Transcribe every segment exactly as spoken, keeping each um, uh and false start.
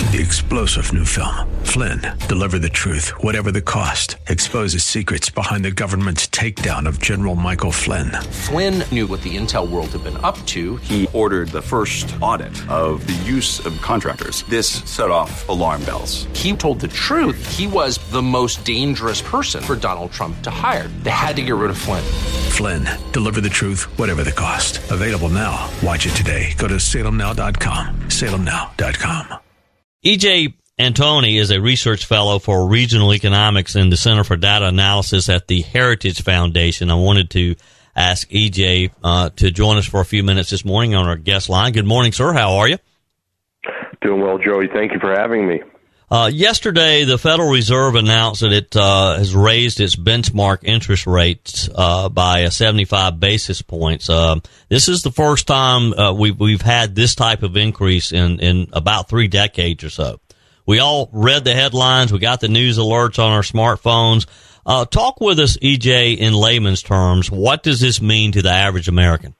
the explosive new film, Flynn, deliver the truth, whatever the cost, exposes secrets behind the government's takedown of General Michael Flynn. Flynn knew what the intel world had been up to. He ordered the first audit of the use of contractors. This set off alarm bells. He told the truth. He was the most dangerous person for Donald Trump to hire. They had to get rid of Flynn. Flynn, deliver the truth, whatever the cost. Available now. Watch it today. Go to salem now dot com. salem now dot com. E J Antoni is a research fellow for regional economics in the Center for Data Analysis at the Heritage Foundation. I wanted to ask E J uh, to join us for a few minutes this morning on our guest line. Good morning, sir. How are you? Doing well, Joey. Thank you for having me. Uh, yesterday, the Federal Reserve announced that it uh, has raised its benchmark interest rates uh, by seventy-five basis points. Uh, this is the first time uh, we've, we've had this type of increase in, in about three decades or so. We all read the headlines. We got the news alerts on our smartphones. Uh, talk with us, E J, in layman's terms. What does this mean to the average American?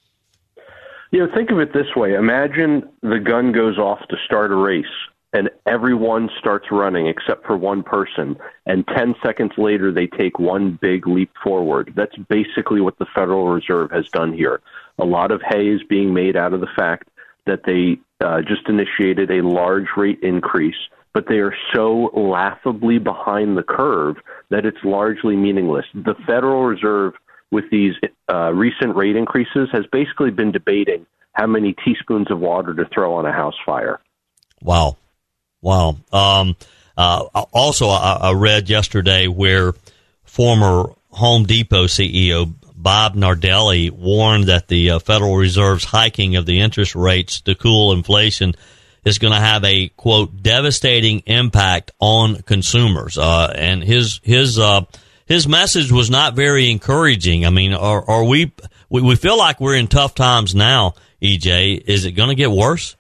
You know, think of it this way. Imagine the gun goes off to start a race, and everyone starts running except for one person, and ten seconds later they take one big leap forward. That's basically what the Federal Reserve has done here. A lot of hay is being made out of the fact that they uh, just initiated a large rate increase, but they are so laughably behind the curve that it's largely meaningless. The Federal Reserve, with these uh, recent rate increases, has basically been debating how many teaspoons of water to throw on a house fire. Wow. Wow. Um, uh, also, I, I read yesterday where former Home Depot C E O Bob Nardelli warned that the uh, Federal Reserve's hiking of the interest rates to cool inflation is going to have a, quote, devastating impact on consumers. Uh, and his his uh, his message was not very encouraging. I mean, are, are we, we we feel like we're in tough times now, E J. Is it going to get worse?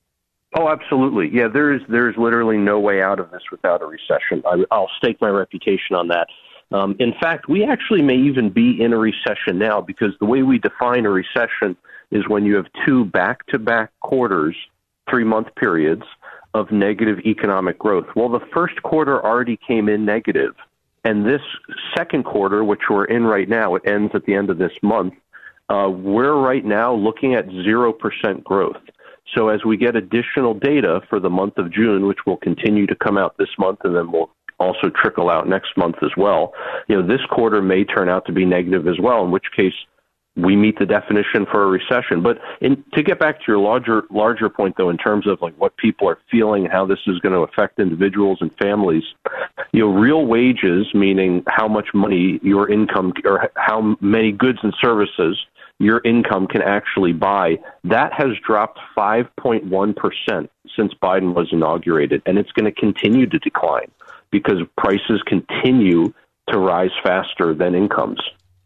Oh, absolutely. Yeah, there is there is literally no way out of this without a recession. I, I'll stake my reputation on that. Um, in fact, we actually may even be in a recession now, because the way we define a recession is when you have two back-to-back quarters, three-month periods, of negative economic growth. Well, the first quarter already came in negative, and this second quarter, which we're in right now, it ends at the end of this month, uh, we're right now looking at zero percent growth. So as we get additional data for the month of June, which will continue to come out this month, and then will also trickle out next month as well, you know, this quarter may turn out to be negative as well, in which case we meet the definition for a recession. But in, to get back to your larger larger point, though, in terms of like what people are feeling, how this is going to affect individuals and families, you know, real wages, meaning how much money your income or how many goods and services your income can actually buy, that has dropped five point one percent since Biden was inaugurated, and it's going to continue to decline because prices continue to rise faster than incomes.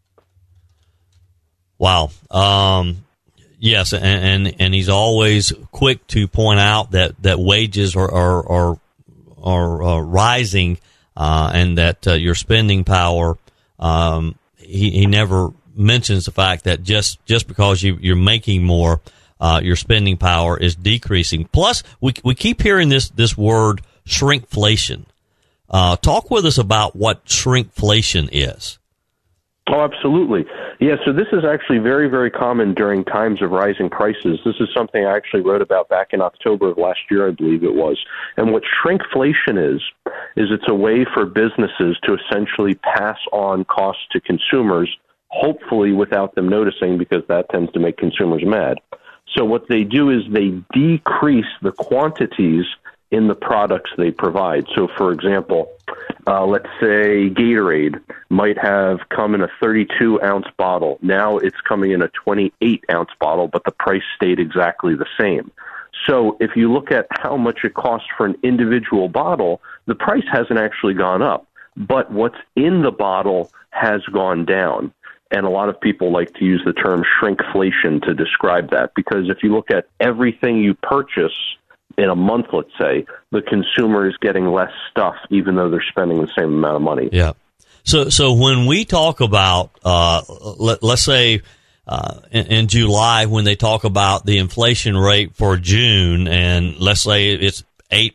Wow. Um, yes, and, and and he's always quick to point out that, that wages are are are, are uh, rising, uh, and that uh, your spending power. Um, he, he never mentions the fact that just just because you, you're making more, uh, your spending power is decreasing. Plus, we we keep hearing this this word shrinkflation. Uh, talk with us about what shrinkflation is. Oh, absolutely. Yeah, so this is actually very, very common during times of rising prices. This is something I actually wrote about back in October of last year, I believe it was. And what shrinkflation is, is it's a way for businesses to essentially pass on costs to consumers, hopefully without them noticing, because that tends to make consumers mad. So what they do is they decrease the quantities in the products they provide. So, for example, uh, let's say Gatorade might have come in a thirty-two ounce bottle. Now it's coming in a twenty-eight ounce bottle, but the price stayed exactly the same. So if you look at how much it costs for an individual bottle, the price hasn't actually gone up, but what's in the bottle has gone down. And a lot of people like to use the term shrinkflation to describe that, because if you look at everything you purchase in a month, let's say, the consumer is getting less stuff, even though they're spending the same amount of money. Yeah. So, so when we talk about, uh, let, let's say, uh, in, in July, when they talk about the inflation rate for June, and let's say it's eight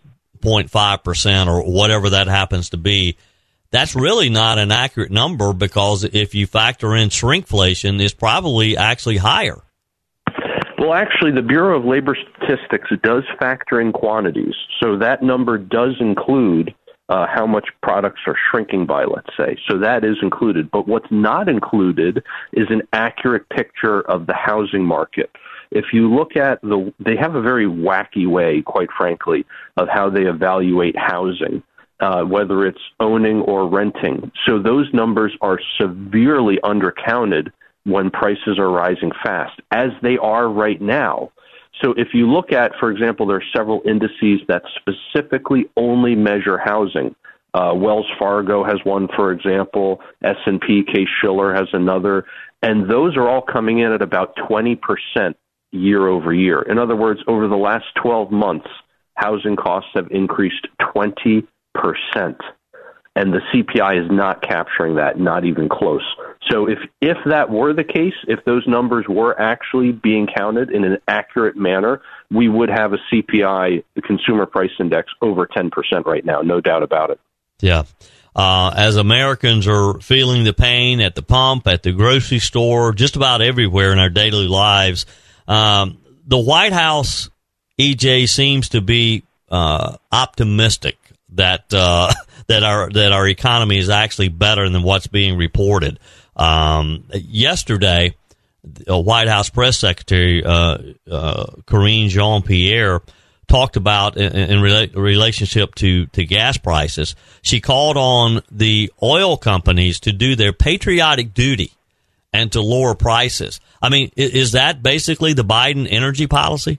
point five percent or whatever that happens to be, that's really not an accurate number, because if you factor in shrinkflation, it's probably actually higher. Well, actually, the Bureau of Labor Statistics does factor in quantities. So that number does include uh, how much products are shrinking by, let's say. So that is included. But what's not included is an accurate picture of the housing market. If you look at the, they have a very wacky way, quite frankly, of how they evaluate housing, uh, whether it's owning or renting. So those numbers are severely undercounted when prices are rising fast, as they are right now. So if you look at, for example, there are several indices that specifically only measure housing. Uh, Wells Fargo has one, for example. S and P, Case-Shiller has another. And those are all coming in at about twenty percent year over year. In other words, over the last twelve months, housing costs have increased twenty percent. And the C P I is not capturing that, not even close. So if, if that were the case, if those numbers were actually being counted in an accurate manner, we would have a C P I, the Consumer Price Index, over ten percent right now, no doubt about it. Yeah. Uh, as Americans are feeling the pain at the pump, at the grocery store, just about everywhere in our daily lives, um, the White House, E J, seems to be uh, optimistic that uh, that our that our economy is actually better than what's being reported. Um, yesterday, a White House press secretary, uh, uh, Karine Jean-Pierre, talked about in, in rela- relationship to, to gas prices. She called on the oil companies to do their patriotic duty and to lower prices. I mean, is that basically the Biden energy policy?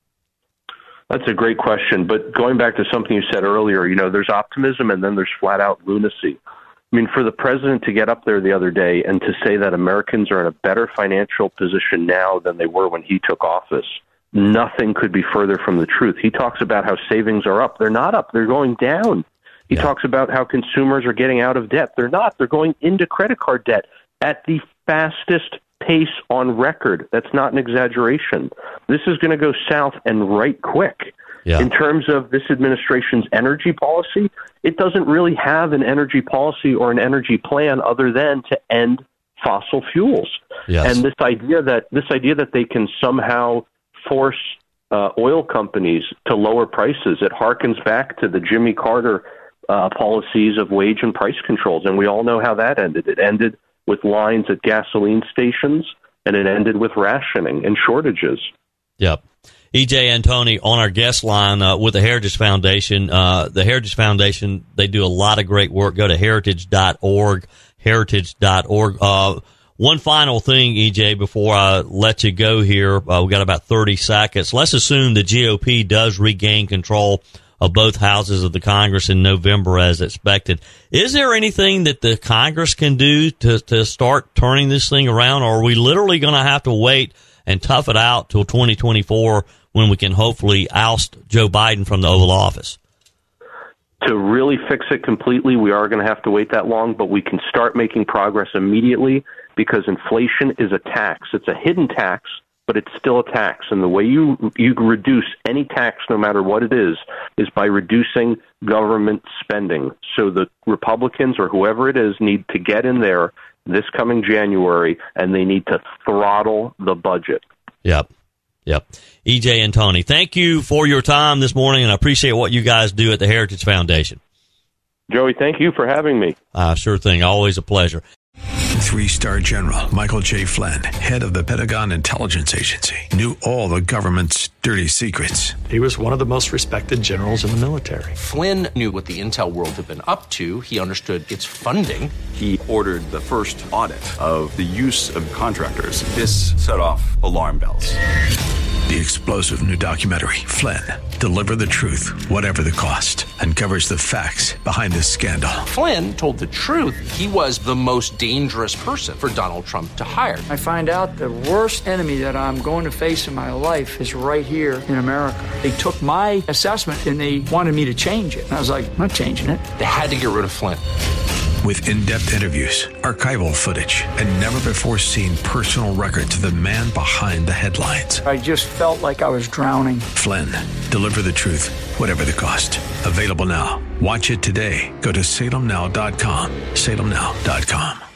That's a great question. But going back to something you said earlier, you know, there's optimism and then there's flat out lunacy. I mean, for the president to get up there the other day and to say that Americans are in a better financial position now than they were when he took office, nothing could be further from the truth. He talks about how savings are up. They're not up. They're going down. He yeah. talks about how consumers are getting out of debt. They're not. They're going into credit card debt at the fastest pace on record. That's not an exaggeration. This is going to go south and right quick. Yeah. In terms of this administration's energy policy, it doesn't really have an energy policy or an energy plan other than to end fossil fuels. Yes. And this idea that this idea that they can somehow force uh, oil companies to lower prices, it harkens back to the Jimmy Carter uh, policies of wage and price controls. And we all know how that ended. It ended with lines at gasoline stations, and it ended with rationing and shortages. Yep. E J Antoni on our guest line uh, with the Heritage Foundation. Uh, the Heritage Foundation, they do a lot of great work. Go to heritage dot org, heritage dot org. Uh, one final thing, E J, before I let you go here. Uh, we got about thirty seconds. Let's assume the G O P does regain control of both houses of the Congress in November as expected. Is there anything that the Congress can do to, to start turning this thing around, or are we literally going to have to wait and tough it out till twenty twenty-four when we can hopefully oust Joe Biden from the Oval Office? To really fix it completely, we are going to have to wait that long, but we can start making progress immediately because inflation is a tax. It's a hidden tax, but it's still a tax. And the way you you reduce any tax, no matter what it is, is by reducing government spending. So the Republicans or whoever it is need to get in there this coming January, and they need to throttle the budget. Yep. Yep. E J Antoni, thank you for your time this morning, and I appreciate what you guys do at the Heritage Foundation. Joey, thank you for having me. Uh, sure thing. Always a pleasure. Three-star General Michael J. Flynn, head of the Pentagon Intelligence Agency, knew all the government's dirty secrets. He was one of the most respected generals in the military. Flynn knew what the intel world had been up to. He understood its funding. He ordered the first audit of the use of contractors. This set off alarm bells. The explosive new documentary, Flynn, Deliver the Truth, Whatever the Cost, uncovers the facts behind this scandal. Flynn told the truth. He was the most dangerous person for Donald Trump to hire. I find out the worst enemy that I'm going to face in my life is right here in America. They took my assessment and they wanted me to change it. And I was like, I'm not changing it. They had to get rid of Flynn. With in-depth interviews, archival footage, and never-before-seen personal records of the man behind the headlines. I just felt like I was drowning. Flynn, deliver the truth, whatever the cost. Available now. Watch it today. Go to salem now dot com. salem now dot com.